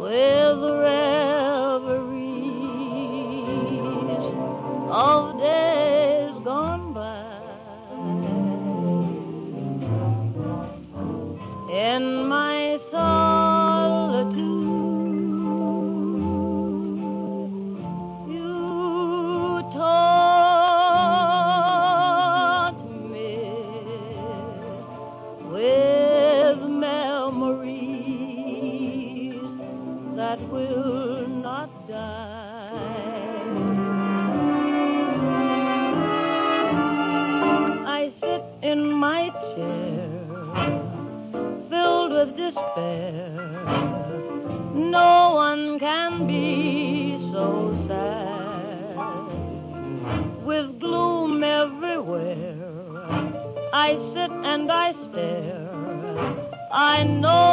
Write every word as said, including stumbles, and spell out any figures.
with reveries of days gone by. In my solitude, you taught me with memories that will not die. I sit in my chair, filled with despair. No one can be so sad. With gloom everywhere, I sit and I stare. I know